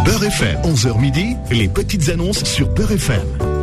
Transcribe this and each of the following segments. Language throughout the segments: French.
Beurre FM, 11h midi, les petites annonces sur Beurre FM.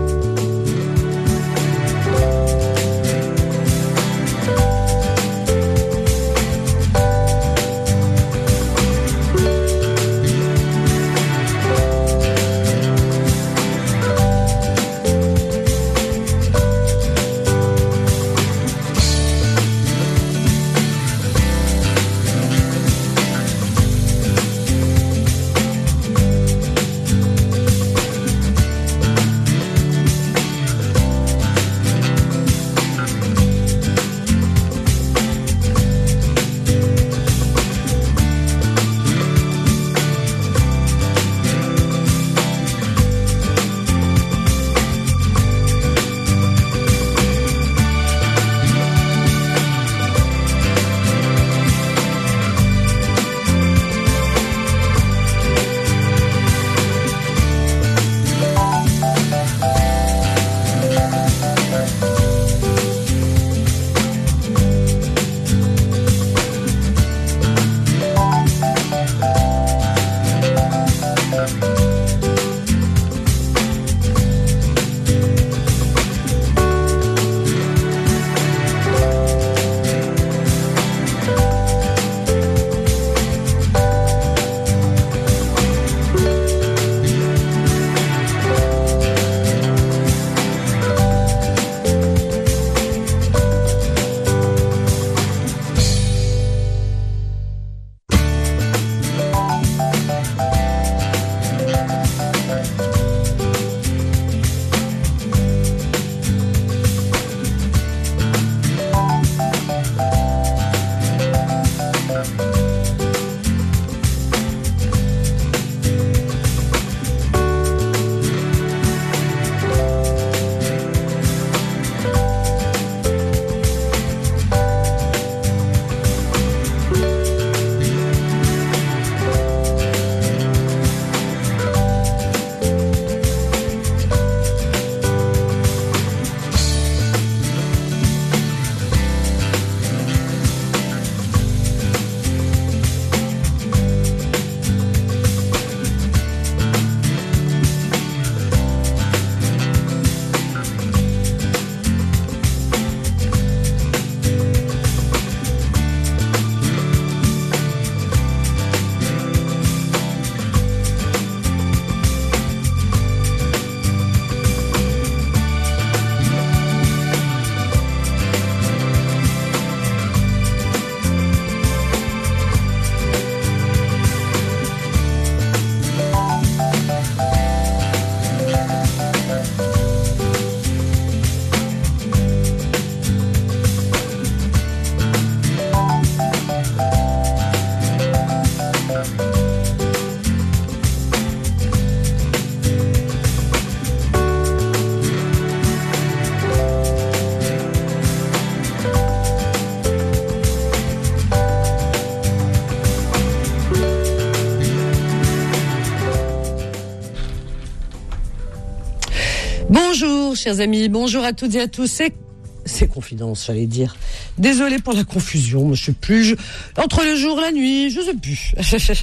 Bonjour, chers amis, bonjour à toutes et à tous. C'est Confidence, j'allais dire. Désolée pour la confusion, je sais plus. Entre le jour et la nuit, je sais plus.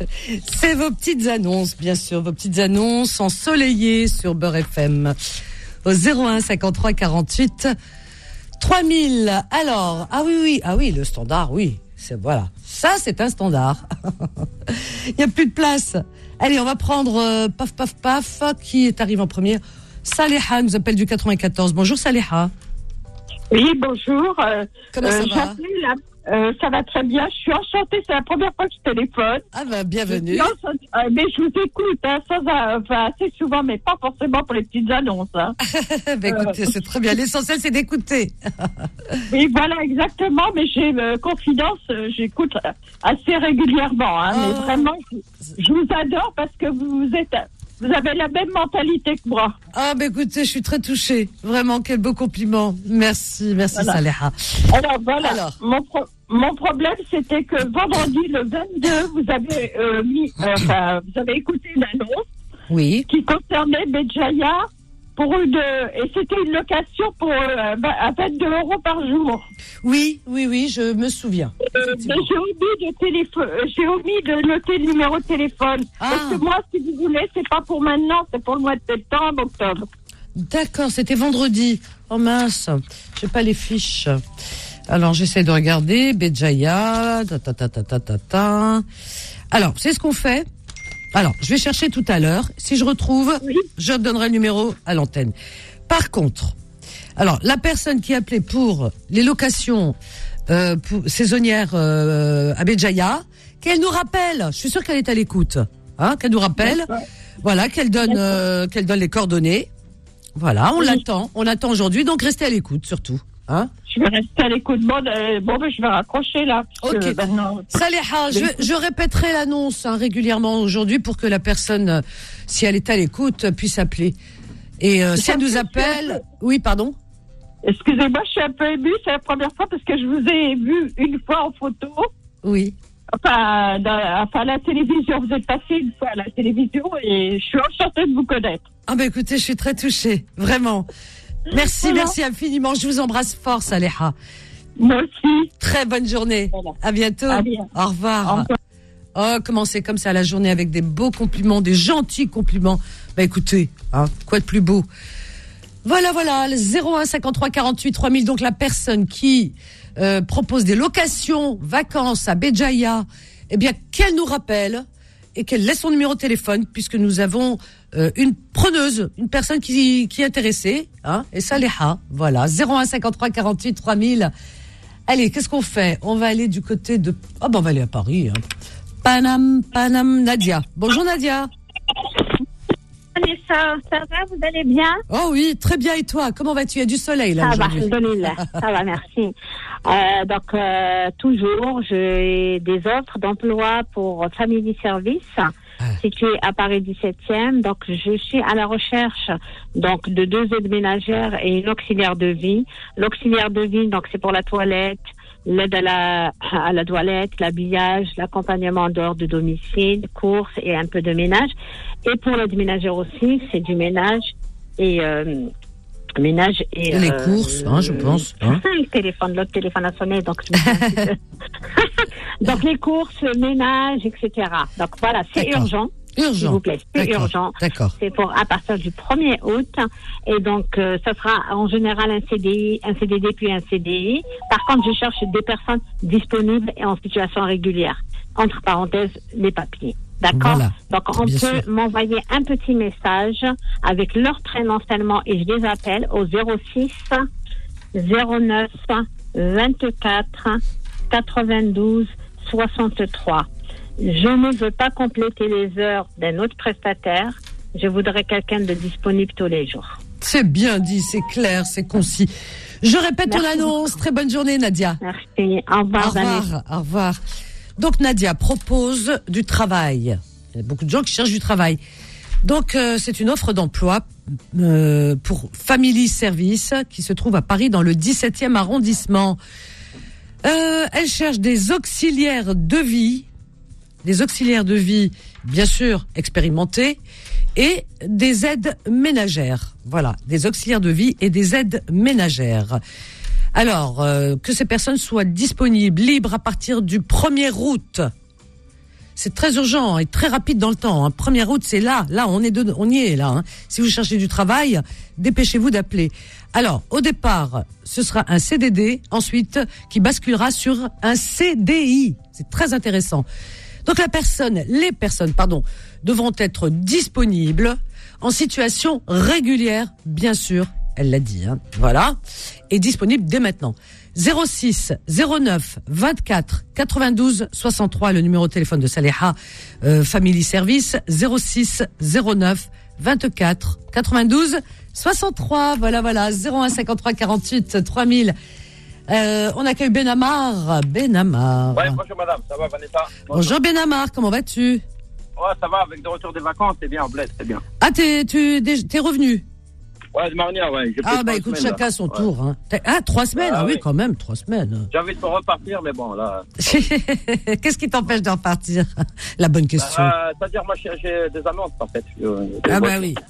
C'est vos petites annonces, bien sûr, vos petites annonces ensoleillées sur Beurre FM. Au 01 53 48 3000. Alors, ah oui, le standard, oui. Voilà. Ça, c'est un standard. Il n'y a plus de place. Allez, on va prendre paf, qui est arrivé en première. Saliha nous appelle du 94. Bonjour Saliha. Oui, bonjour. Comment ça va? Ça va très bien. Je suis enchantée. C'est la première fois que je téléphone. Ah ben, bienvenue. Mais je vous écoute, assez souvent, mais pas forcément pour les petites annonces. Hein. Écoutez, c'est très bien. L'essentiel, c'est d'écouter. Oui, voilà, exactement. Mais j'ai Confidence, j'écoute assez régulièrement. Hein, mais vraiment, je vous adore parce que vous avez la même mentalité que moi. Ah, écoutez, je suis très touchée. Vraiment, quel beau compliment. Merci, voilà. Saliha. Alors, voilà. Mon problème, c'était que vendredi, le 22, vous avez vous avez écouté une annonce. Oui. Qui concernait Béjaïa et c'était une location pour à 22 € par jour. Oui, je me souviens. Mais j'ai omis de noter le numéro de téléphone. Parce que moi, si vous voulez, c'est pas pour maintenant, c'est pour le mois de septembre, octobre. D'accord, c'était vendredi. Oh mince, j'ai pas les fiches. Alors, j'essaie de regarder. Béjaïa, Alors, c'est ce qu'on fait. Alors, je vais chercher tout à l'heure. Si je retrouve, je donnerai le numéro à l'antenne. Par contre, alors, la personne qui appelait pour les locations saisonnières à Béjaïa, qu'elle nous rappelle. Je suis sûre qu'elle est à l'écoute. Hein, qu'elle nous rappelle. Voilà, qu'elle donne les coordonnées. Voilà, on l'attend aujourd'hui. Donc, restez à l'écoute, surtout. Hein? Je vais rester à l'écoute. Bon, je vais raccrocher là. Ok. Saliha, je répéterai l'annonce régulièrement aujourd'hui pour que la personne, si elle est à l'écoute, puisse appeler. Et si elle nous appelle, oui, pardon. Excusez-moi, je suis un peu émue. C'est la première fois parce que je vous ai vu une fois en photo. Oui. Enfin, à la télévision. Vous êtes passé une fois à la télévision et je suis enchantée de vous connaître. Ah ben écoutez, je suis très touchée, vraiment. Merci infiniment. Je vous embrasse fort, Saliha. Moi aussi. Très bonne journée. Voilà. À bientôt. Au revoir. Oh, commencez comme ça la journée avec des beaux compliments, des gentils compliments. Bah écoutez, quoi de plus beau. Voilà, le 01 53 48 3000. Donc la personne qui propose des locations, vacances à Béjaïa, eh bien qu'elle nous rappelle et qu'elle laisse son numéro de téléphone puisque nous avons une preneuse, une personne qui est intéressée, et Saliha, voilà, 01 53 48 3000. Allez, qu'est-ce qu'on fait? On va aller du côté de... on va aller à Paris. Panam, Nadia. Bonjour Nadia. Vanessa, ça va, vous allez bien? Oh oui, très bien, et toi? Comment vas-tu? Il y a du soleil là aujourd'hui. Ça va, merci. Toujours, j'ai des offres d'emploi pour Family Service, situé à Paris 17e. Donc, je suis à la recherche donc de 2 aides ménagères et une auxiliaire de vie. L'auxiliaire de vie, donc c'est pour la toilette, l'aide à la toilette, l'habillage, l'accompagnement en dehors de domicile, courses et un peu de ménage. Et pour l'aide ménagère aussi, c'est du ménage et les courses, je pense. L'autre téléphone a sonné, donc donc les courses, le ménage, etc. Donc voilà, c'est urgent. S'il vous plaît, c'est urgent. D'accord. C'est pour à partir du 1er août. Et donc, ça sera en général un CDI, un CDD puis un CDI. Par contre, je cherche des personnes disponibles et en situation régulière. Entre parenthèses, les papiers. D'accord? Voilà. Donc, on peut m'envoyer un petit message avec leur prénom seulement et je les appelle au 06 09 24 92 63. Je ne veux pas compléter les heures d'un autre prestataire. Je voudrais quelqu'un de disponible tous les jours. C'est bien dit, c'est clair, c'est concis. Je répète ton annonce. Très bonne journée, Nadia. Merci. Au revoir. Au revoir. Donc, Nadia propose du travail. Il y a beaucoup de gens qui cherchent du travail. Donc, c'est une offre d'emploi pour Family Service qui se trouve à Paris dans le 17e arrondissement. Elle cherche des auxiliaires de vie. Des auxiliaires de vie, bien sûr, expérimentés, et des aides ménagères. Voilà, des auxiliaires de vie et des aides ménagères. Alors, que ces personnes soient disponibles, libres à partir du 1er août. C'est très urgent et très rapide dans le temps. 1er août, c'est là, on y est là. Si vous cherchez du travail, dépêchez-vous d'appeler. Alors, au départ, ce sera un CDD, ensuite, qui basculera sur un CDI. C'est très intéressant. Donc les personnes, devront être disponibles en situation régulière, bien sûr, elle l'a dit, voilà, et disponibles dès maintenant. 06 09 24 92 63, le numéro de téléphone de Saliha Family Service, 06 09 24 92 63, voilà, 01 53 48 3000. On accueille Benamar. Ouais, bonjour madame, ça va Vanessa? Bonjour Benamar, comment vas-tu? Ouais, ça va, avec le retour des vacances, c'est bien, en bled, c'est bien. Ah, t'es revenu? Ouais, de Marnia, ouais. Écoute, chacun son tour. 3 semaines, oui, quand même, 3 semaines. J'ai envie de repartir, mais bon, là... Qu'est-ce qui t'empêche de repartir? La bonne question. C'est-à-dire, moi, j'ai des annonces, en fait. Oui.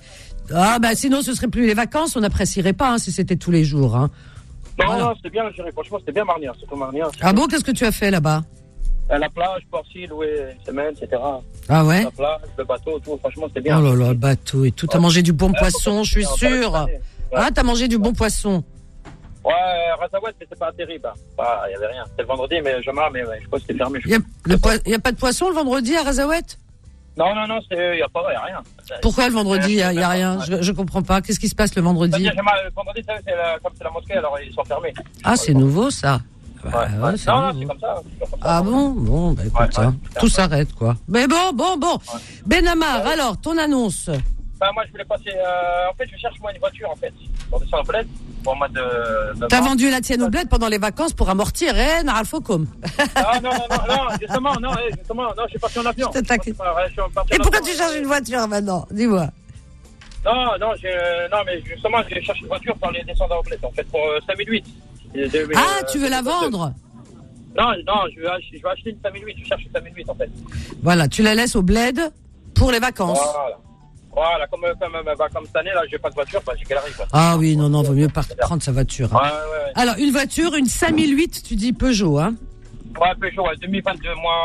Ah, bah, sinon, ce serait plus les vacances, on n'apprécierait pas, hein, si c'était tous les jours, hein. Non, Voilà. non, c'était bien, je dirais. Franchement, c'était bien Marnière. Surtout Marnière. Ah bon, qu'est-ce que tu as fait là-bas? La plage, Porcy, louer une semaine, etc. Ah ouais? La plage, le bateau, tout. Franchement, c'était bien. Oh là là, le bateau et tout. T'as mangé du bon poisson, je suis sûr. Ah, t'as mangé du bon poisson. Ouais, Razaouet, mais c'est pas terrible. Bah, il y avait rien. C'était le vendredi, mais jamais, mais ouais, je crois que c'était fermé. Il y a pas de poisson le vendredi à Razaouet? Non, il y a rien. Pourquoi le vendredi, il y a rien? Je comprends pas. Qu'est-ce qui se passe le vendredi? Le vendredi, comme c'est la mosquée, alors ils sont fermés. Ah, c'est nouveau, ça. Bah, ouais, c'est non, nouveau. c'est comme ça. Ah bon, bah écoute, Ouais, hein, ouais. tout s'arrête, quoi. Mais bon. Benamar, alors, ton annonce. Bah, moi, je voulais passer. En fait, je cherche moi une voiture, en fait. Pour descendre au bled. Pour moi de T'as vendu la tienne au bled pendant les vacances pour amortir, Naralfokum. Non, justement, non, je suis parti en avion. Je t'attaque. Et pourquoi tu cherches une voiture maintenant? Dis-moi. Non, mais justement, je cherche une voiture pour aller descendre au bled, en fait, pour 5008. Ah, tu veux la vendre? Non, je vais acheter une 5008, je cherche une 5008, en fait. Voilà, tu la laisses au bled pour les vacances. Voilà, comme cette année, là, j'ai pas de voiture, bah, j'ai galéré, quoi. Ah oui, non, vaut mieux pas prendre sa voiture. Hein. Ouais. Alors, une voiture, une 5008, tu dis Peugeot, hein? Ouais, Peugeot, 2022,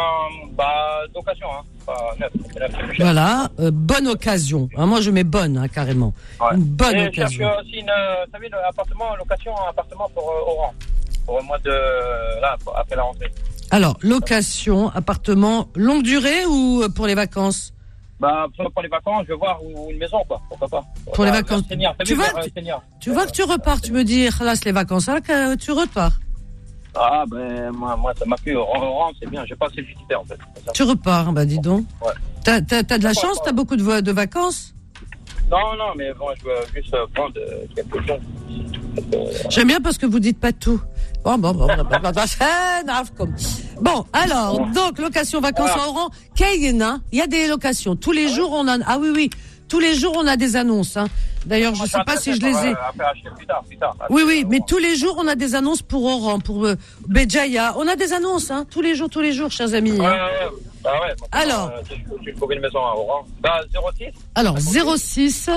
d'occasion, hein. Pas neuf, voilà, bonne occasion. Hein, moi, je mets bonne, hein, carrément. Ouais. Une bonne et occasion. Je cherche aussi un appartement pour Oran. Pour le mois de, après la rentrée. Alors, location, appartement, longue durée ou pour les vacances? Bah, pour les vacances, je vais voir une maison, quoi. Pourquoi pas. Pour les vacances. Tu vois que tu repars, tu me dis, là, c'est les vacances, là, que tu repars. Ah, ben, moi, ça m'a plu. Oran, c'est bien. J'ai pas assez visité, en fait. Tu repars, bah, dis donc. Ouais. T'as de la chance, t'as beaucoup de vacances? Non, mais bon, je veux juste prendre quelques jours. J'aime bien parce que vous dites pas tout. Bon, alors, donc, location vacances à Oran, il y a des locations. Tous les jours, on a, tous les jours, on a des annonces, hein. D'ailleurs, je sais pas si je les ai. Plus tard. Oui, mais tous les jours, on a des annonces pour Oran, pour Béjaïa. On a des annonces, hein. Tous les jours, chers amis. Ouais. Alors. Tu trouves une maison à Oran. Bah, 06. Alors, 06.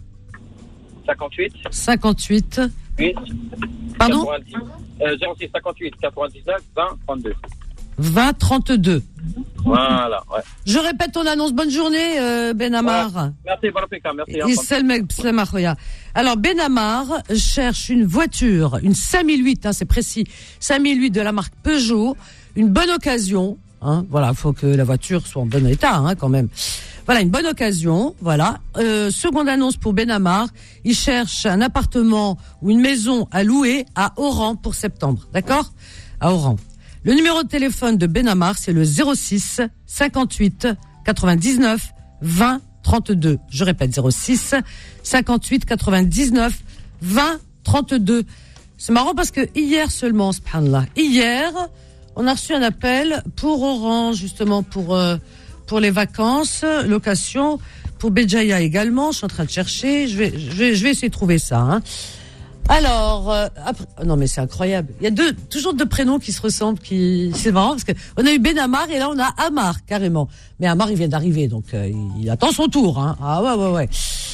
58. 8. Pardon? 90, 06 58 99 20 32. 20 32. Voilà, ouais. Je répète ton annonce. Bonne journée, Benamar. Ouais. Merci, bon appétit, merci. Alors, Benamar cherche une voiture, une 5008, hein, c'est précis, 5008 de la marque Peugeot, une bonne occasion, hein, voilà, faut que la voiture soit en bon état, hein, quand même. Voilà, une bonne occasion, voilà. Seconde annonce pour Benamar, il cherche un appartement ou une maison à louer à Oran pour septembre, d'accord? À Oran. Le numéro de téléphone de Benamar, c'est le 06 58 99 20 32. Je répète, 06 58 99 20 32. C'est marrant parce que hier seulement, subhanallah, hier, on a reçu un appel pour Oran, justement, pour les vacances, location, pour Béjaïa également. Je suis en train de chercher. Je vais essayer de trouver ça, hein. Alors, après, non mais c'est incroyable. Il y a toujours deux prénoms qui se ressemblent, c'est marrant parce que on a eu Benamar et là on a Amar carrément. Mais Amar il vient d'arriver donc il attend son tour, hein. Ah ouais.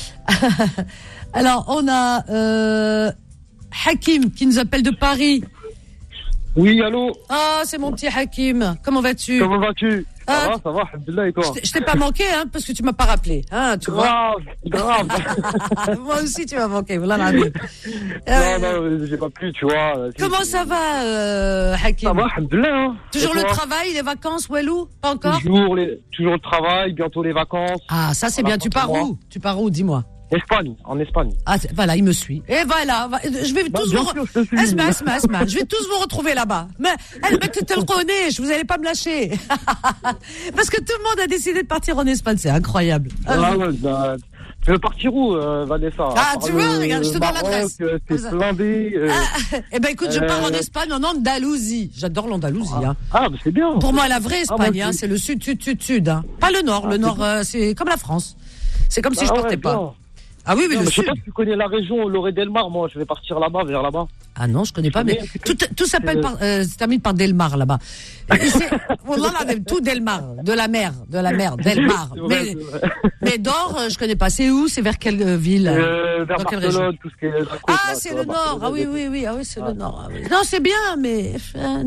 Alors on a Hakim qui nous appelle de Paris. Oui, allô. Ah, c'est mon petit Hakim. Comment vas-tu? Ça va, alhamdoulilah, et toi? Je t'ai pas manqué, hein, parce que tu m'as pas rappelé, hein, tu vois. Grave. Moi aussi, tu m'as manqué, voilà la Non, j'ai pas pu, tu vois. Comment ça va, Hakim? Ça va, alhamdoulilah, hein. Toujours le travail, les vacances, Walou? Pas encore? Toujours le travail, bientôt les vacances. Ah, ça, c'est bien. Tu pars où? Dis-moi. En Espagne. Ah, voilà, il me suit. Et voilà, je vais tous Asma, je vais tous vous retrouver là-bas. Mais, tu te le connais, vous allez pas me lâcher. Parce que tout le monde a décidé de partir en Espagne, c'est incroyable. Tu veux partir où, Vanessa? Ah, tu vois, regarde, je te donne l'adresse. C'est blindé. Eh ben, écoute, je pars en Espagne, en Andalousie. J'adore l'Andalousie, hein. Ah, bah, c'est bien. Pour moi, la vraie Espagne, hein, c'est le sud, hein. Pas le nord. Le nord, c'est comme la France. C'est comme si je partais pas. Ah oui, non, le je sais sud. pas si tu connais la région Loré del Mar, moi je vais partir là-bas, vers là-bas. Ah non, je connais pas, mais tout s'appelle se termine par Delmar là-bas. Wallah, tout Delmar, de la mer, Delmar. Mais d'or, je connais pas. C'est où? C'est vers quelle ville? Vers dans quelle région? Barcelone, tout ce qui est la côte, Ah, là, c'est tu le vois, nord. Ah oui, c'est le nord. Ah, oui. Non, c'est bien, mais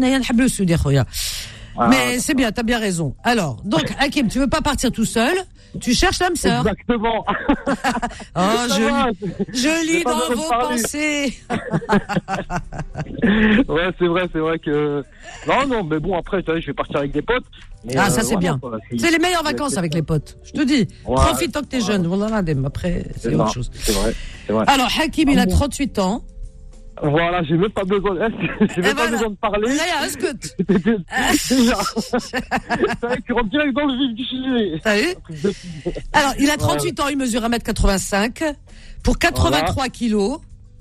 mais c'est bien, t'as bien raison. Alors, donc, Hakim, tu veux pas partir tout seul? Tu cherches l'âme sœur. Exactement. Je lis dans vos pensées. Ouais, c'est vrai que. Non, mais bon, après, tu vois, je vais partir avec des potes. Mais, ça, c'est voilà, bien. quoi, c'est les meilleures vacances avec les potes. Je te dis. Ouais, profite tant que t'es jeune. Wallah, après, c'est autre chose. C'est vrai. Alors, Hakim, il a 38 ans. Voilà, j'ai même pas besoin, besoin de parler. Déjà. Ça va, tu rentres direct dans le vif du sujet. T'as vu? Alors, il a 38 ans, il mesure 1m85 pour 83 kilos.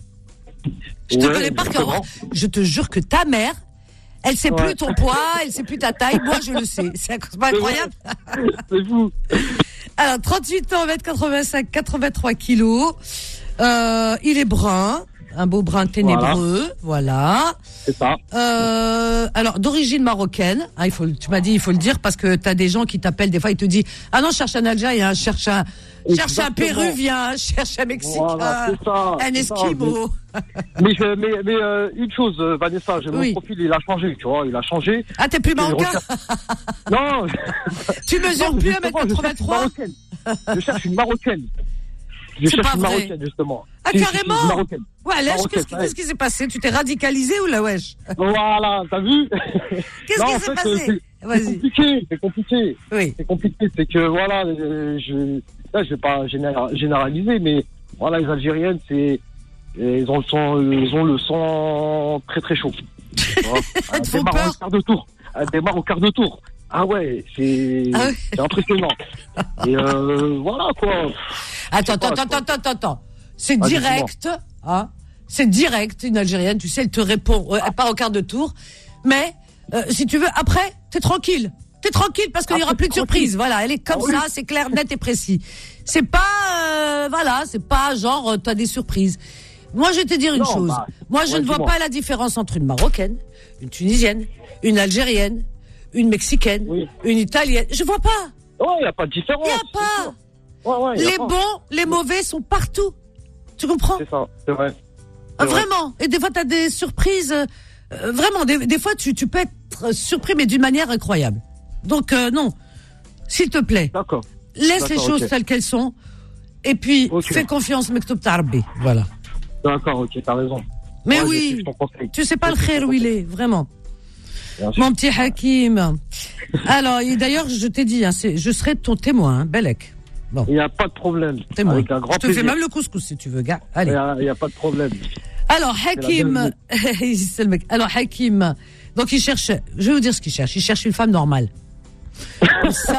Je te connais par cœur. Je te jure que ta mère, elle sait plus ton poids, elle sait plus ta taille. Moi, je le sais. C'est pas incroyable? C'est fou. Alors, 38 ans, 1m85, 83 kilos. Il est brun. Un beau brun ténébreux, voilà. C'est ça. Alors, d'origine marocaine, hein, tu m'as dit, il faut le dire, parce que t'as des gens qui t'appellent, des fois, ils te disent, ah non, cherche un Algérien, cherche un Péruvien, cherche un Mexicain, voilà, un Esquimau. Mais une chose, Vanessa, mon profil, il a changé, tu vois, il a changé. Ah, t'es plus marocain? Non. Tu mesures plus 1m83? Je cherche une Marocaine. Je cherche une Marocaine, justement. Ah, carrément? Une Marocaine. Ouais, qu'est-ce qui s'est passé? Tu t'es radicalisé ou là, wesh? Voilà, t'as vu? Qu'est-ce qui s'est passé? Vas-y. C'est compliqué. Oui. C'est compliqué, c'est que, voilà, je vais pas généraliser, mais voilà, les Algériennes, ils ont le sang très très chaud. Elles te font peur? Elles démarrent au quart de tour. Ah ouais, c'est impressionnant. Et voilà, quoi. Attends. C'est direct, hein. C'est direct, une Algérienne, tu sais, elle te répond, elle part au quart de tour. Mais, si tu veux, après, t'es tranquille. Parce qu'il y aura plus de surprise. Voilà, elle est comme ça, c'est clair, net et précis. C'est pas, c'est pas genre, t'as des surprises. Moi, je vais te dire une chose. Moi, je ne vois pas la différence entre une Marocaine, une Tunisienne, une Algérienne, une Mexicaine, une Italienne. Je vois pas. Ouais, il n'y a pas de différence. Il n'y a pas. Les bons, les mauvais sont partout. Tu comprends? C'est ça, c'est vrai. Vraiment. Et des fois, tu as des surprises. Vraiment, des fois, tu peux être surpris, mais d'une manière incroyable. Donc, non. S'il te plaît. D'accord. Laisse les choses telles qu'elles sont. Et puis, fais confiance, Mektoub Tarbi. Voilà. D'accord, ok, t'as raison. Mais oui. Tu sais pas le khair où il est, vraiment. Mon petit Hakim. Alors, d'ailleurs, je t'ai dit, je serai ton témoin, Belek. Bon. Il n'y a pas de problème. Témoin. Avec un grand je te plaisir. fais même le couscous si tu veux, gars. Allez. Il n'y a pas de problème. Alors, Hakim. C'est le mec. Alors, Hakim. Donc, il cherche. Je vais vous dire ce qu'il cherche. Il cherche une femme normale. Ça...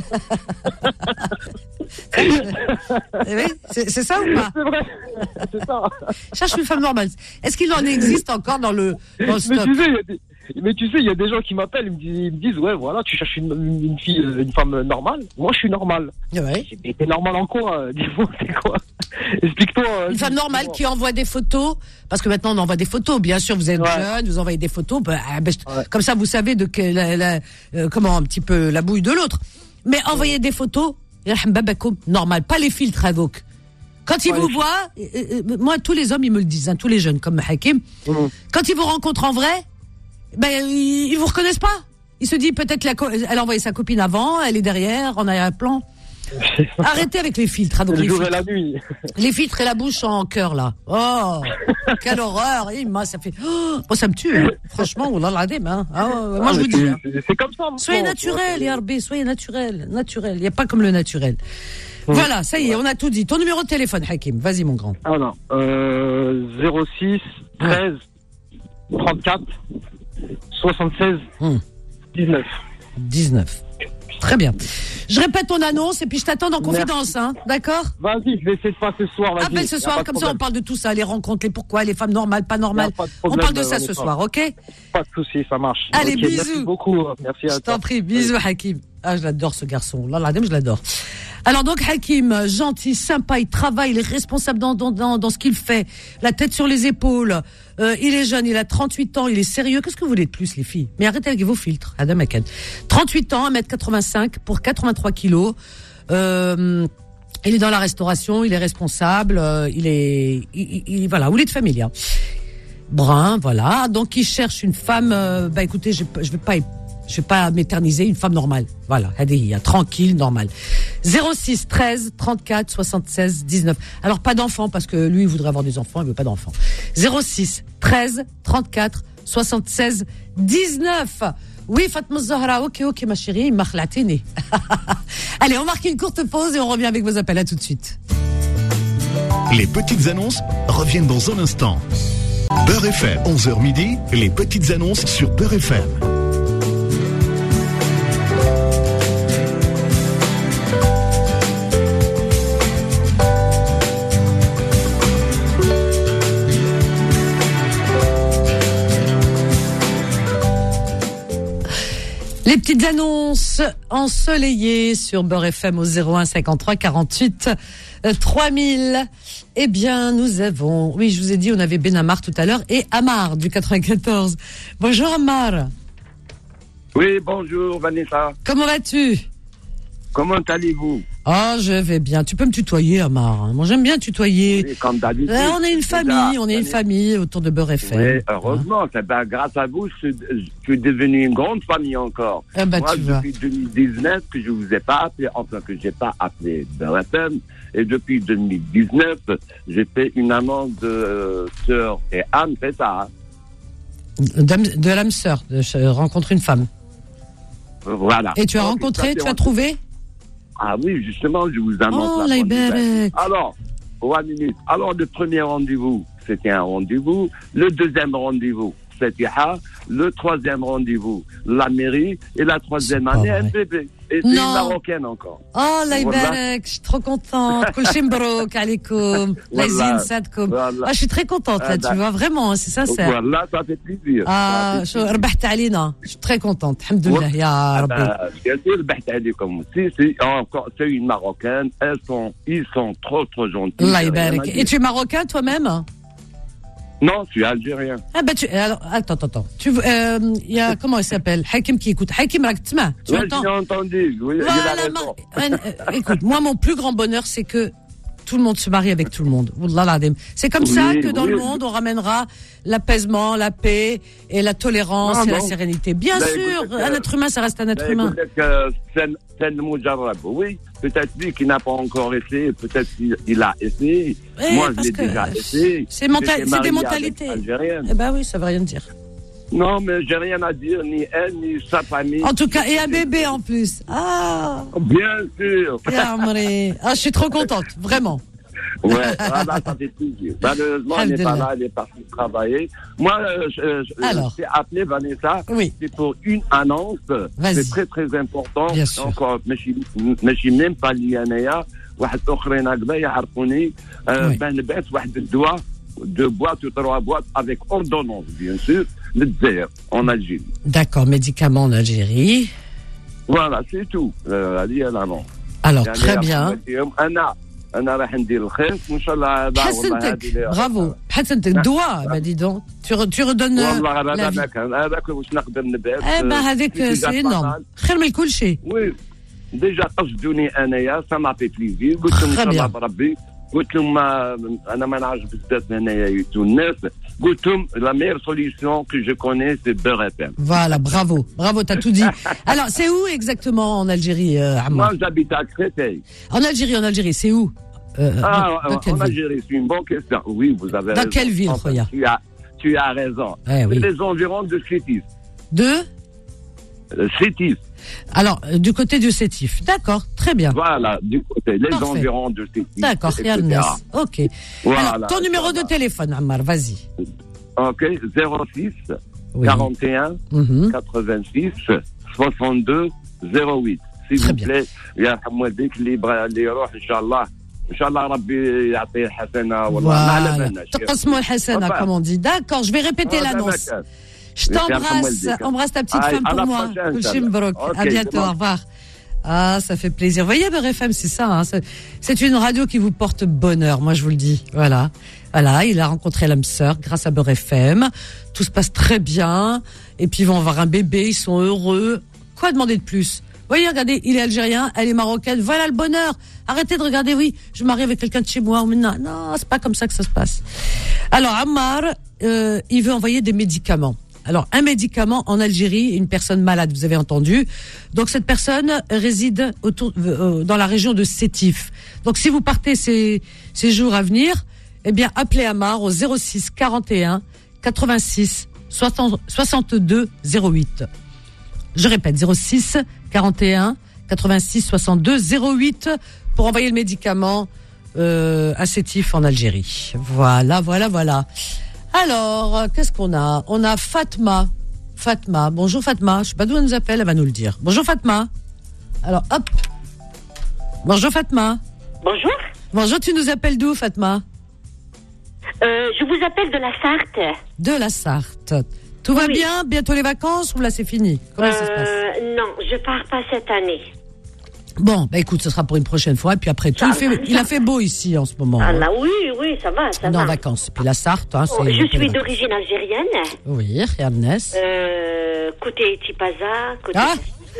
oui, c'est ça ou pas? C'est vrai. C'est ça. Il cherche une femme normale. Est-ce qu'il en existe encore dans le stock? Mais tu sais, il y a des gens qui m'appellent, ils me disent, ouais, voilà, tu cherches une fille, une femme normale. Moi, je suis normal. Ouais. Mais t'es normal en quoi? Dis-moi, c'est quoi? Explique-toi. Une femme normale qui envoie des photos, parce que maintenant on envoie des photos. Bien sûr, vous êtes jeune, vous envoyez des photos. Comme ça, vous savez comment un petit peu la bouille de l'autre. Mais envoyez des photos, normal, pas les filtres Avoc. Quand ils vous voient, moi, tous les hommes, ils me le disent, tous les jeunes comme Hakim, quand ils vous rencontrent en vrai, ils vous reconnaissent pas. Ils se disent peut-être elle a envoyé sa copine avant, elle est derrière, en arrière-plan. Arrêtez avec les filtres. Donc le jour et la nuit. Les filtres et la bouche en cœur là. Oh, quelle horreur. Ça fait. Oh, ça me tue. Hein. Franchement, oh là là, moi je vous dis. C'est comme ça. Soyez naturel, Yarbi. Soyez naturel. Il n'y a pas comme le naturel. Voilà, ça y est, on a tout dit. Ton numéro de téléphone, Hakim. Vas-y, mon grand. Alors, 06 13 34 76 19. Très bien. Je répète ton annonce et puis je t'attends dans confidence, hein, d'accord? Vas-y, je vais essayer de passer ce soir. Appelle ce soir, comme ça on parle de tout ça, les rencontres, les pourquoi, les femmes normales, pas normales. On parle de ça ce soir, ok? Pas de souci, ça marche. Allez, bisous. Merci beaucoup. Merci à toi. Je t'en prie, bisous, Hakim. Ah, je l'adore ce garçon. Là, je l'adore. Alors donc Hakim, gentil, sympa, il travaille, il est responsable dans ce qu'il fait, la tête sur les épaules, il est jeune, il a 38 ans, il est sérieux. Qu'est-ce que vous voulez de plus les filles? Mais arrêtez avec vos filtres, Adam Aken. 38 ans, 1m85 pour 83 kilos. Il est dans la restauration, il est responsable, il voilà, oulid de famille. Hein. Brun, voilà. Donc il cherche une femme. Écoutez, je vais pas m'éterniser, une femme normale. Voilà, Hadiya, tranquille, normale. 06 13 34 76 19. Alors pas d'enfants parce que lui il voudrait avoir des enfants, il veut pas d'enfants. 06 13 34 76 19. Oui, Fatma Zahra, ok ma chérie, il m'a khlatini. Allez, on marque une courte pause et on revient avec vos appels. À tout de suite. Les petites annonces reviennent dans un instant. Beurre FM, 11h midi, les petites annonces sur Beurre FM. Les petites annonces ensoleillées sur Beurre FM au 01 53 48 3000. Eh bien, nous avons, oui, je vous ai dit, on avait Benamar tout à l'heure et Amar du 94. Bonjour Amar. Oui, bonjour Vanessa. Comment vas-tu? Comment allez-vous? Oh, je vais bien. Tu peux me tutoyer, Amar. Moi, j'aime bien tutoyer. Oui, comme d'habitude. On est une famille, autour de Beurre FM. Oui, heureusement, grâce à vous, je suis devenu une grande famille encore. Ah bah, moi, tu vois. depuis 2019, que je vous ai pas appelé, enfin, que j'ai pas appelé Beurre FM, et depuis 2019, j'ai fait une annonce de Sœur et Anne, c'est ça. De l'âme sœur, de rencontrer une femme. Voilà. Et tu as rencontré, tu as trouvé? Ah oui, justement, je vous annonce la bonne. Alors, 1 minute. Alors, le premier rendez-vous, c'était un rendez-vous. Le deuxième rendez-vous, c'était le troisième rendez-vous, la mairie. Et la troisième année, un bébé. Et c'est une Marocaine encore. Oh, la je suis trop contente. Kulchim Brouk, alikoum. Laïzine Sadkoum. Je suis très contente, là, tu vois, vraiment, c'est sincère. Voilà, ça fait plaisir. Je suis très contente. Alhamdoulilah, ya Rabbi. Bien sûr, c'est une Marocaine. Ils sont trop gentils. Et tu es Marocain toi-même? Non, je suis algérien. Ah bah alors attends. Il y a comment il s'appelle? Hakim qui écoute. Hakim Raktma. Tu entends? J'ai entendu. Oui, voilà, écoute, moi mon plus grand bonheur c'est que tout le monde se marie avec tout le monde. C'est comme ça que dans le monde on ramènera l'apaisement, la paix et la tolérance et la sérénité. Bien sûr, un être humain ça reste un être humain. Oui, peut-être lui qui n'a pas encore essayé, peut-être qu'il a essayé. Moi, je l'ai déjà essayé. C'est des mentalités. Eh ben oui, ça veut rien dire. Non, mais j'ai rien à dire, ni elle, ni sa famille. En tout cas, et un bébé en plus. Ah. Bien sûr. Je suis trop contente, vraiment. Ouais, voilà, ça fait plaisir. Malheureusement, elle n'est pas là, elle est partie travailler. Moi, je t'ai appelé Vanessa. Oui. C'est pour une annonce. Vas-y. C'est très, très important. Bien sûr. Encore, ماشي même pas لي انايا واحد اخرين هكذا يعرفوني نبعث واحد الدواء de boîtes ou 3 boîtes avec ordonnance, bien sûr, le Dzer, en Algérie. D'accord, médicaments en Algérie. Voilà, c'est tout. Alors, très bien. أنا راح ندير الخير وإن شاء الله bravo حسنتك دواء dis donc tu redonnes والله هذاك واش نقدر نبعث هذيك سي نورم خير من كل شيء وي ديجا قصدوني انايا سا ما في بليزير قلت لهم ان شاء الله بربي قلت لهم انا ما نعرفش بزاف هنايا يتو الناس قلت لهم لا مير سوليسيون كو جو كوني سي Beurre FM. Voilà, bravo, t'as tout dit. Alors, c'est où exactement en Algérie, Ammar? Moi, j'habite à Créteil. En Algérie, c'est où? En Algérie, c'est une bonne question. Oui, vous avez raison. Dans quelle ville, Khoya? Tu as raison. Oui. Les environs de Sétif. De Sétif. Alors, du côté du Sétif. D'accord, très bien. Voilà, du côté, les environs de Sétif. D'accord, ok. Voilà, alors, ton numéro de téléphone, Ammar, vas-y. Ok, 06 41 86 62 08. S'il vous plaît, يا حموديك اللي يروح إن شاء الله. Inch'Allah, Rabbi يعطيه الحسنة والله ما على بالناش. تقسموا الحسنة, comme on dit. D'accord, je vais répéter l'annonce. Je t'embrasse, embrasse ta petite femme pour moi. Kulchim Brouk. À bientôt, au revoir. Ah, ça fait plaisir. Vous voyez, Beurre FM, c'est ça, hein, c'est une radio qui vous porte bonheur, moi je vous le dis. Voilà, il a rencontré l'âme sœur grâce à Beurre FM. Tout se passe très bien. Et puis ils vont avoir un bébé, ils sont heureux. Quoi demander de plus? Vous voyez, regardez, il est algérien, elle est marocaine. Voilà le bonheur. Arrêtez de regarder, oui, je me marie avec quelqu'un de chez moi. Non, c'est pas comme ça que ça se passe. Alors, Ammar, il veut envoyer des médicaments. Alors, un médicament en Algérie, une personne malade, vous avez entendu. Donc, cette personne réside dans la région de Sétif. Donc, si vous partez ces jours à venir, eh bien, appelez Ammar au 06 41 86 62 08. Je répète, 06 41 86 62 08 pour envoyer le médicament à Sétif en Algérie. Voilà. Alors, qu'est-ce qu'on a? On a Fatma. Bonjour Fatma. Je sais pas d'où elle nous appelle, elle va nous le dire. Bonjour Fatma. Alors, hop. Bonjour Fatma. Bonjour, tu nous appelles d'où Fatma? Je vous appelle de la Sarthe. De la Sarthe. Tout va bien? Bientôt les vacances ou là c'est fini? Comment ça se passe? Non, je pars pas cette année. Bon, bah écoute, ce sera pour une prochaine fois. Et puis après tout, il a fait beau ici en ce moment. Ah là, oui, ça va. On est en vacances. Et puis la Sarthe, hein, c'est... Je suis d'origine algérienne. Oui, Riadnes. Côté Tipaza, côté... Ah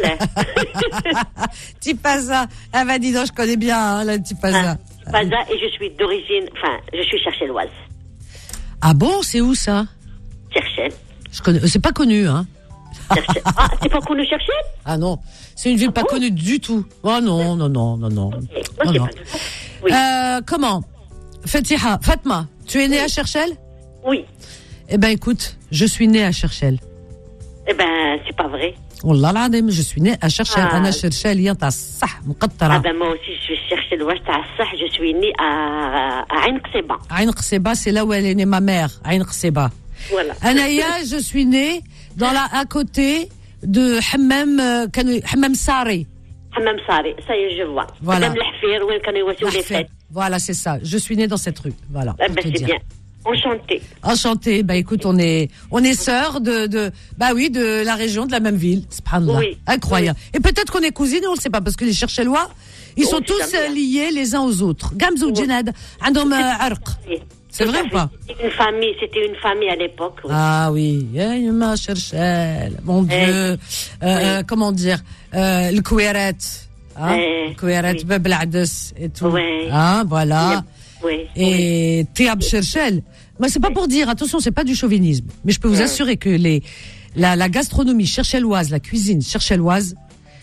Tipaza. Ah bah dis donc, je connais bien hein, la Tipaza. Tipaza, et je suis d'origine... Enfin, je suis cherchelloise. Ah bon, c'est où ça? Cherchel. C'est pas connu, hein. Ah, c'est pas connu Cherchel? Ah non, c'est une ville pas connue du tout. Oh non. Okay. Non. Oui. Comment? Fatma, tu es née à Cherchel? Oui. Eh ben écoute, je suis née à Cherchel. Eh ben, c'est pas vrai. Wallah l'adem, je suis née à Cherchel. Ana Cherchelienne t'a sah muqattara. Ah ben moi aussi je suis chercheloise t'a sah, je suis née à Ain Qseba. Ain Qseba, c'est là où elle est née ma mère, Ain Qseba. Voilà. Anaya, je suis née à côté de Hammam Sari. Hammam Sari, ça y est, je vois. Voilà. Madame L'Ahfir, où elle les fêtes. Voilà, c'est ça. Je suis née dans cette rue. Voilà. Ben, c'est bien. Enchantée. Bah écoute, on est sœurs de la région, de la même ville. Subhanallah. Oui. Incroyable. Oui. Et peut-être qu'on est cousines, on le sait pas, parce que les Cherchellois, ils sont tous liés les uns aux autres. Gamzou Djenad, Andom Arq. C'est vrai ou pas? C'était une famille à l'époque. Oui. Ah oui, ma Cherchel, mon Dieu. Comment dire, le Kouéret, le Kouéret, Beblades et tout. Oui. Hein, voilà. Oui. Et Théab Cherchel. Moi, c'est pas pour dire, attention, c'est pas du chauvinisme, mais je peux vous assurer que la gastronomie cherchelloise, la cuisine cherchelloise,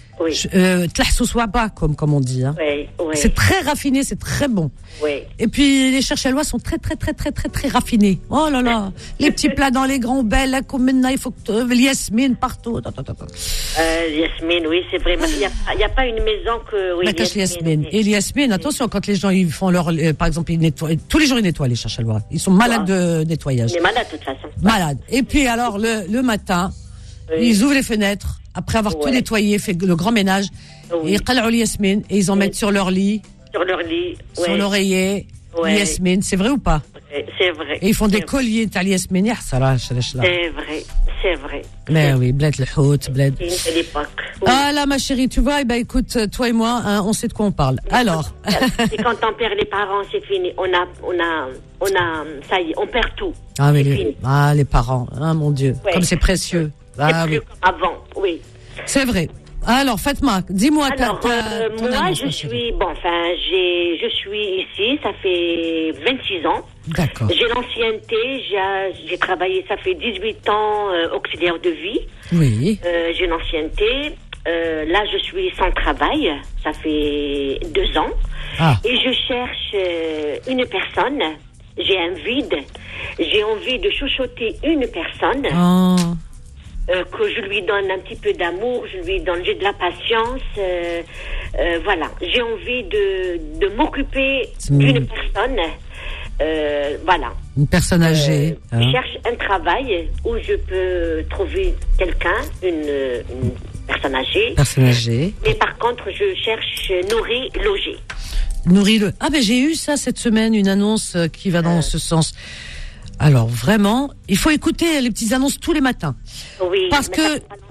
comme on dit, hein. Oui. C'est très raffiné, c'est très bon. Oui. Et puis les cherchellois sont très raffinés. Oh là là, les petits plats dans les grands belles, là, comme maintenant il faut que l'yasmine partout. L'yasmine, oui, c'est vrai. Il n'y a pas une maison que l'yasmine. Et l'yasmine, attention, quand les gens ils font leur, par exemple, ils nettoient tous les jours, ils nettoient les cherchellois. Ils sont malades de nettoyage. On est malades de toute façon. Malades. Et puis alors le matin, ils ouvrent les fenêtres. Après avoir tout nettoyé, fait le grand ménage, et ils qal'ou l'yasmine et ils en mettent sur leur lit. Sur l'oreiller, l'yasmine. C'est vrai ou pas? C'est vrai. Et ils font des colliers de l'yasmine. C'est vrai. Mais oui, bled le hout, bled. C'est une belle époque. Ah là, ma chérie, tu vois, écoute, toi et moi, hein, on sait de quoi on parle. Alors. Et quand on perd les parents, c'est fini. On a, ça y est, on perd tout. Ah, mais les parents, hein, mon Dieu. Ouais. Comme c'est précieux. C'est plus comme avant, oui. C'est vrai. Alors, Fatma, dis-moi. Moi, je suis ici, ça fait 26 ans. D'accord. J'ai l'ancienneté, j'ai travaillé, ça fait 18 ans auxiliaire de vie. Oui. J'ai l'ancienneté. Là, je suis sans travail, ça fait 2 ans. Ah. Et je cherche une personne. J'ai un vide. J'ai envie de chouchouter une personne. Oh. Que je lui donne un petit peu d'amour, j'ai de la patience, voilà. J'ai envie de m'occuper d'une personne, voilà. Une personne âgée. Je cherche un travail où je peux trouver quelqu'un, une personne âgée. Mais par contre, je cherche nourrir, loger. Ah ben j'ai eu ça cette semaine, une annonce qui va dans ce sens. Alors vraiment, il faut écouter les petites annonces tous les matins. Oui. Parce que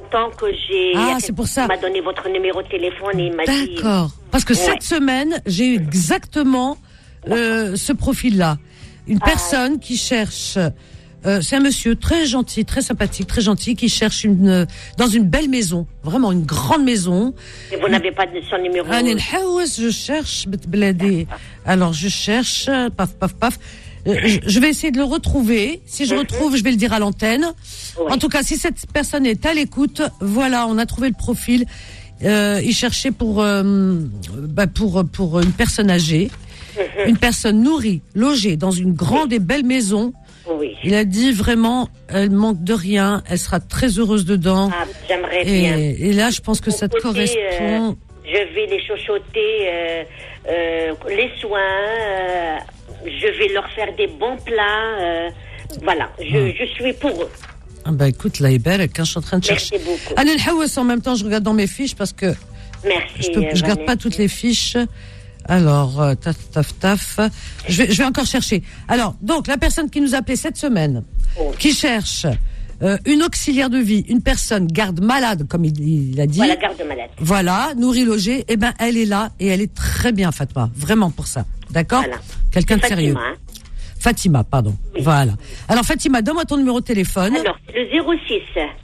longtemps que j'ai... Ah, c'est pour ça. Il m'a donné votre numéro de téléphone et il m'a dit... D'accord. Parce que cette semaine, j'ai eu exactement ce profil-là. Une personne qui cherche... c'est un monsieur très gentil, très sympathique, très gentil, qui cherche dans une belle maison, vraiment une grande maison. Et vous n'avez pas de son numéro? Je cherche, alors je cherche, paf, paf, paf. Je vais essayer de le retrouver. Si je retrouve, je vais le dire à l'antenne. En tout cas, si cette personne est à l'écoute, voilà, on a trouvé le profil. Il cherchait pour une personne âgée, une personne nourrie, logée dans une grande et belle maison. Oui. Il a dit vraiment, elle manque de rien, elle sera très heureuse dedans. Ah, j'aimerais bien. Et là, je pense que ça te correspond. Je vais les chochoter, les soins, je vais leur faire des bons plats. Voilà, je suis pour eux. Ah bah écoute, là, quand je suis en train de chercher. Merci beaucoup. Allez, le Hawas, en même temps, je regarde dans mes fiches parce que je garde pas toutes les fiches. Alors, taf. Je vais encore chercher. Alors, donc, la personne qui nous a appelé cette semaine, qui cherche une auxiliaire de vie, une personne garde malade, comme il a dit. Voilà, garde malade. Voilà, nourrie, logée, eh ben, elle est là et elle est très bien, Fatma. Vraiment pour ça. D'accord? Voilà. Quelqu'un de sérieux. Hein. Fatima, pardon. Oui. Voilà. Alors, Fatima, donne-moi ton numéro de téléphone. Alors, c'est le 06.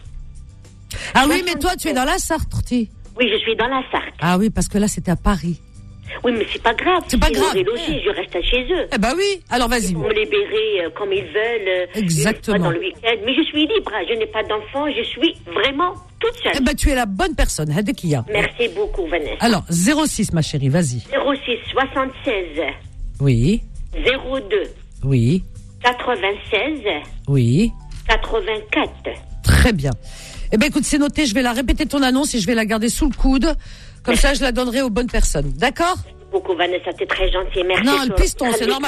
Ah oui, mais toi, tu es dans la Sarthe. Oui, je suis dans la Sarthe. Ah oui, parce que là, c'était à Paris. Oui, mais c'est pas grave. C'est pas grave. Je reste chez eux. Eh ben oui. Alors vas-y. Ils vont me libérer comme ils veulent. Exactement. Dans le week-end. Mais je suis libre. Je n'ai pas d'enfant. Je suis vraiment toute seule. Eh ben tu es la bonne personne. Merci beaucoup, Vanessa. Alors 06, ma chérie, vas-y. 06 76. Oui. 02. Oui. 96. Oui. 84. Très bien. Eh ben écoute, c'est noté. Je vais la répéter ton annonce et je vais la garder sous le coude. Comme ça, je la donnerai aux bonnes personnes. D'accord? Merci beaucoup, Vanessa. T'es très gentille. Merci. Non, le piston, c'est normal.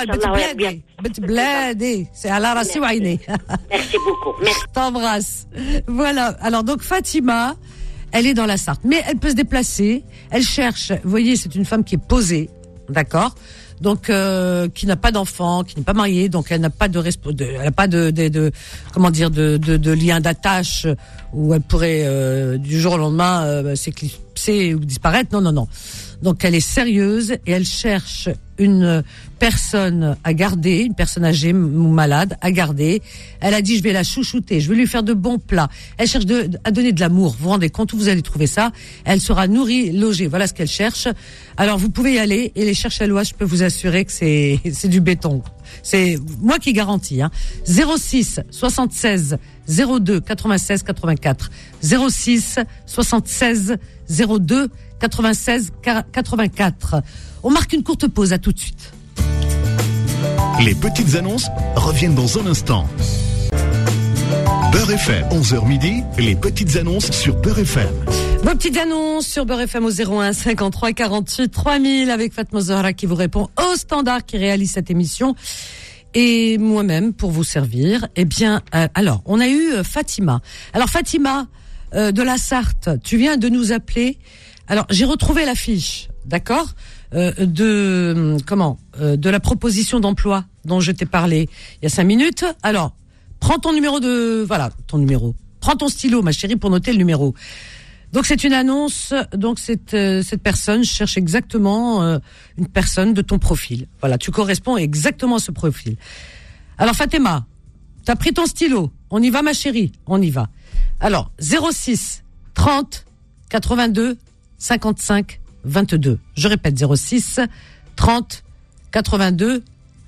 Bladé. C'est à la race. Merci beaucoup. Merci. T'embrasse. Voilà. Alors, donc, Fatima, elle est dans la Sarthe. Mais elle peut se déplacer. Elle cherche. Vous voyez, c'est une femme qui est posée. D'accord? Donc, qui n'a pas d'enfant, qui n'est pas mariée, donc elle n'a pas elle n'a pas de lien d'attache où elle pourrait du jour au lendemain s'éclipser ou disparaître. Non. Donc elle est sérieuse et elle cherche une personne à garder, une personne âgée ou malade à garder. Elle a dit je vais la chouchouter, je vais lui faire de bons plats. Elle cherche à donner de l'amour. Vous vous rendez compte où vous allez trouver ça? Elle sera nourrie, logée. Voilà ce qu'elle cherche. Alors vous pouvez y aller et les chercher à l'ouest. Je peux vous assurer que c'est du béton. C'est moi qui garantis. 06 76 02 96 84 06 76 02 96 84. On marque une courte pause, à tout de suite. Les petites annonces reviennent dans un instant. Beurre FM, 11h midi, les petites annonces sur Beurre FM. Vos petites annonces sur Beurre FM au 01 53 48 3000 avec Fatma Zahra qui vous répond au standard qui réalise cette émission. Et moi-même pour vous servir. Eh bien, alors, on a eu Fatima. Alors Fatima, de la Sarthe, tu viens de nous appeler. Alors, j'ai retrouvé la fiche, d'accord, de la proposition d'emploi dont je t'ai parlé il y a 5 minutes. Alors, prends ton numéro prends ton stylo, ma chérie, pour noter le numéro. Donc, c'est une annonce. Donc, cette personne cherche exactement une personne de ton profil. Voilà, tu corresponds exactement à ce profil. Alors, Fatima, t'as pris ton stylo. On y va, ma chérie. On y va. Alors, 06 30 82 55 22. Je répète, 06 30 82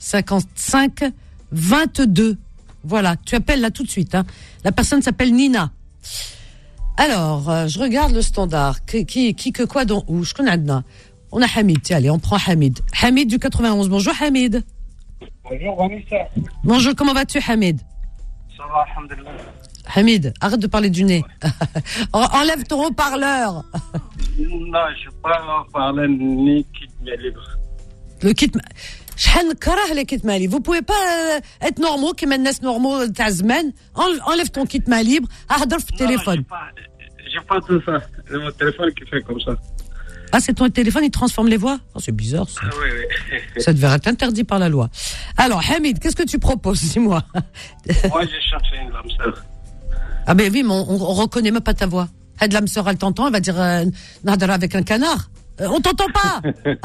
55 22. Voilà, tu appelles là tout de suite. La personne s'appelle Nina. Alors, je regarde le standard. Qui que quoi, dont où? Je connais Adna. On a Hamid. Tiens, allez, on prend Hamid. Hamid du 91. Bonjour Hamid. Bonjour Vanessa. Bonjour, comment vas-tu Hamid? Ça va, alhamdoulilah. Hamid, arrête de parler du nez. Enlève ton haut-parleur. Non, je ne vais pas parler ni kit libre. Le kit... Vous pouvez pas être normaux comme les normaux tazmen. Enlève ton kit main libre. Ahdar le téléphone. J'ai pas tout ça. C'est mon téléphone qui fait comme ça. Ah, c'est ton téléphone, il transforme les voix? Oh, c'est bizarre, ça. Ah, oui. Ça devrait être interdit par la loi. Alors, Hamid, qu'est-ce que tu proposes? Dis-moi. Moi, j'ai cherché une lame sœur. Ah, ben oui, mais on reconnaît même pas ta voix. Had l'âme sœur, elle t'entend, elle va dire Nadra avec un canard. On t'entend pas.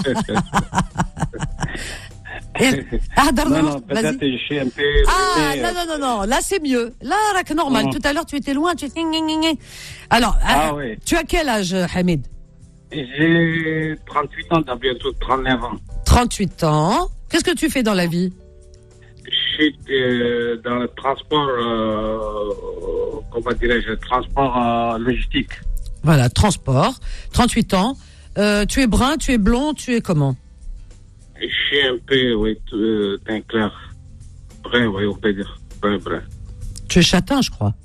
Non, peut-être je suis un peu. Non. Là, c'est mieux. Là, normal. Tout à l'heure, tu étais loin. Alors, oui. Tu as quel âge, Hamid? J'ai 38 ans, dans bientôt 39 ans. 38 ans. Qu'est-ce que tu fais dans la vie? Je suis dans le transport, comment dirais-je, transport logistique. Voilà, transport. 38 ans. Tu es brun, tu es blond, tu es comment? Je suis un peu, oui, teint clair. Brun, oui, on peut dire. Brun. Tu es châtain, je crois.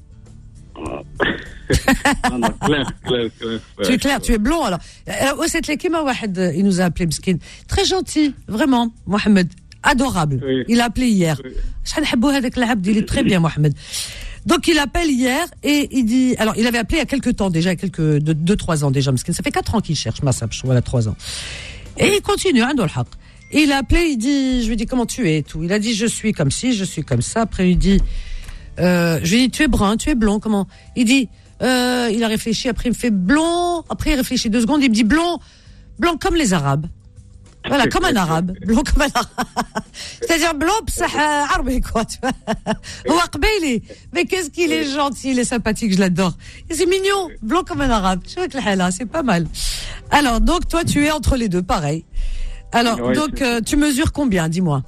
Non, clair. Tu es clair, tu es blond, alors. C'est l'équipe, il nous a appelé Mskin. Très gentil, vraiment, Mohamed. Adorable. Oui. Il a appelé hier. Oui. Il est très bien, Mohamed. Donc, il appelle hier et il dit, alors, il avait appelé il y a quelques temps déjà, 2-3 ans déjà, Mskin. Ça fait 4 ans qu'il cherche, Massab, voilà, 3 ans. Et il continue, hein, dans le haq. Et il a appelé, il dit, je lui dis, comment tu es et tout. Il a dit, je suis comme ci, je suis comme ça. Après, il dit, je lui dis, tu es brun, tu es blond, comment? Il dit, il a réfléchi, après il me fait blond, après il réfléchit 2 secondes, il me dit blond comme les Arabes. Voilà, comme un Arabe, blond comme un Arabe. C'est-à-dire blond, arabe, quoi, tu vois. Mais qu'est-ce qu'il est gentil, il est sympathique, je l'adore. Et c'est mignon, blond comme un Arabe. Je vois que c'est pas mal. Alors, donc, toi, tu es entre les deux, pareil. Alors, oui, donc, tu mesures combien, dis-moi?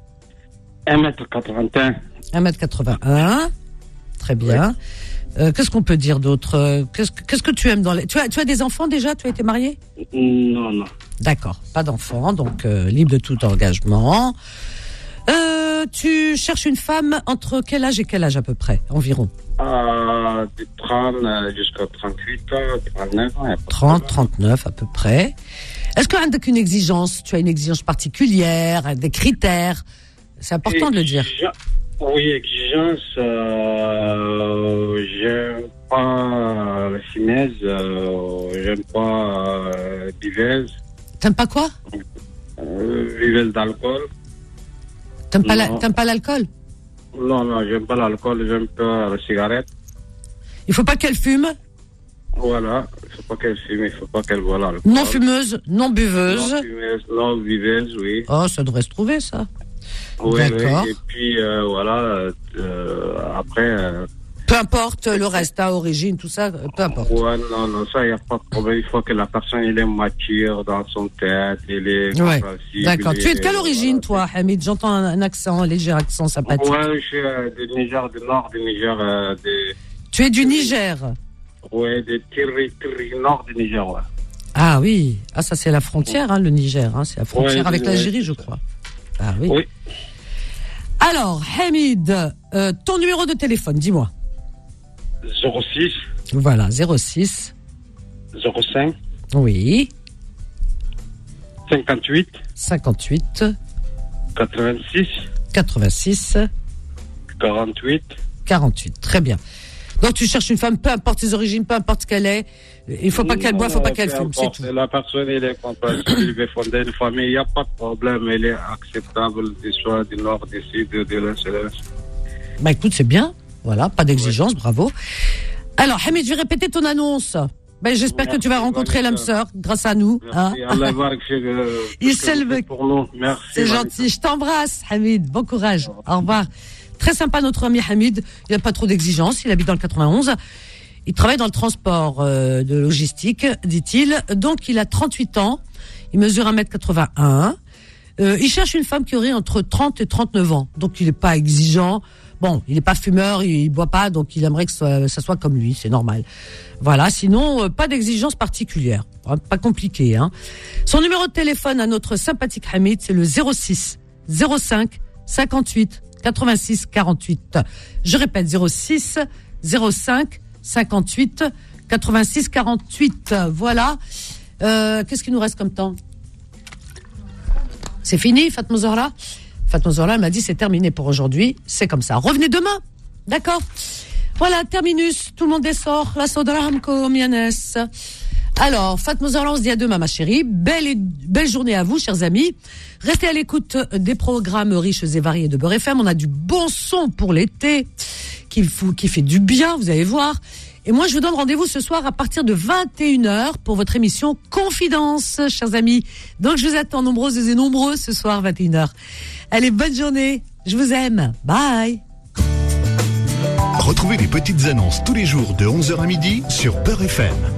1m81. 1m81. Très bien. Oui. Qu'est-ce qu'on peut dire d'autre? Qu'est-ce que tu aimes dans les... Tu as des enfants déjà? Tu as été marié? Non. D'accord, pas d'enfants, donc libre de tout engagement. Tu cherches une femme entre quel âge et quel âge à peu près, environ? De 30 jusqu'à 38 ans, 39 ans. 30, 39 à peu près. Est-ce que tu as une exigence? Tu as une exigence particulière, des critères? C'est important de le dire. Oui, exigence. J'aime pas la finesse, j'aime pas viveuse. T'aimes pas quoi? Viveuse d'alcool. T'aimes pas l'alcool? Non, j'aime pas l'alcool, j'aime pas la cigarette. Il faut pas qu'elle fume? Voilà, il faut pas qu'elle fume, il faut pas qu'elle boive l'alcool. Non fumeuse, non buveuse. Non viveuse, oui. Oh, ça devrait se trouver, ça. Oui, d'accord. Oui. Et puis, voilà, après... peu importe le reste, origine, tout ça, peu importe. Ouais, non, ça, il n'y a pas de problème. Il faut que la personne, elle est mature dans son tête, elle est compréhensible. D'accord. Tu es de quelle origine, toi, Hamid? J'entends un accent, un léger accent sympathique. Ouais, je suis du Niger, du nord du Niger. Tu es du Niger? Ouais, de Tiri, nord du Niger, ouais. Ah oui, ça c'est la frontière, hein, le Niger, hein, c'est la frontière avec l'Algérie, je crois. Ah oui. Oui. Alors, Hamid, ton numéro de téléphone, dis-moi. 06. Voilà, 06. 05. Oui. 58. 58. 86. 86. 48. 48, très bien. Donc tu cherches une femme, peu importe ses origines, peu importe ce qu'elle est. Il faut pas qu'elle boive, faut pas qu'elle fume, c'est tout. La personne, elle est compréhensible, elle veut fonder une famille, il n'y a pas de problème, elle est acceptable du soir, du nord, du sud, de l'est, de l'est. Bah écoute, c'est bien, voilà, pas d'exigence, bravo. Alors Hamid, je vais répéter ton annonce. Ben, j'espère que tu vas rencontrer l'âme sœur grâce à nous. Merci, Allah il s'élève pour nous. Merci. C'est gentil, je t'embrasse Hamid, bon courage, au revoir. Très sympa notre ami Hamid, il n'a pas trop d'exigences, il habite dans le 91, il travaille dans le transport de logistique, dit-il, donc il a 38 ans, il mesure 1m81, il cherche une femme qui aurait entre 30 et 39 ans, donc il n'est pas exigeant, bon, il n'est pas fumeur, il boit pas, donc il aimerait que ça soit comme lui, c'est normal. Voilà, sinon, pas d'exigence particulière, pas compliqué. Hein. Son numéro de téléphone à notre sympathique Hamid, c'est le 06 05 58 86 48. Je répète, 06 05 58 86 48. Voilà. Qu'est-ce qu'il nous reste comme temps? C'est fini, Fatma Zahra? Fatma Zahra, elle m'a dit c'est terminé pour aujourd'hui. C'est comme ça. Revenez demain. D'accord? Voilà, terminus. Tout le monde sort. La Sodraham comme Yanes. Alors, Fatma Zahra, on se dit à demain, ma chérie. Belle journée à vous, chers amis. Restez à l'écoute des programmes riches et variés de Beurre FM. On a du bon son pour l'été qui fait du bien, vous allez voir. Et moi, je vous donne rendez-vous ce soir à partir de 21h pour votre émission Confidence, chers amis. Donc, je vous attends nombreuses et nombreux ce soir, 21h. Allez, bonne journée. Je vous aime. Bye. Retrouvez les petites annonces tous les jours de 11h à midi sur Beurre FM.